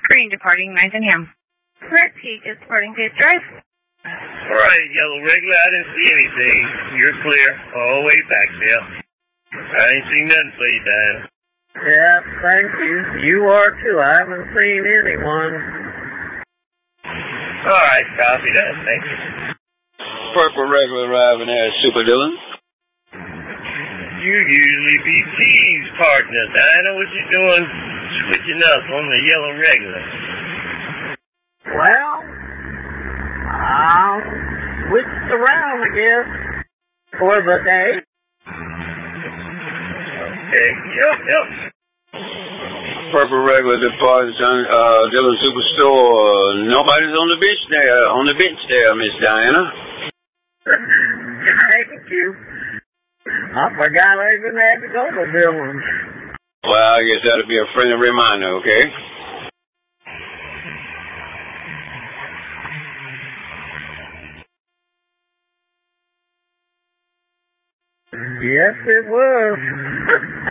Green departing 9th and Ham. Red Peak is departing Pace Drive. Alright, Yellow Regular, I didn't see anything. You're clear. All the way back there. I ain't seen nothing for you, Diana. Yeah, thank you. You are too. I haven't seen anyone. Alright, copy that. Thank you. Purple Regular arriving as Super Dylan. You usually be T's partner, Diana. What you doing switching up on the Yellow Regular? Well, I'll switch around, I guess, for the day. Okay, yep. Purple Regular departing Dylan Superstore. Nobody's on the bench there, Miss Diana. Thank you. I forgot I even had to go to Dylan's. Well, I guess that'll be a friendly reminder, okay? Yes, it was.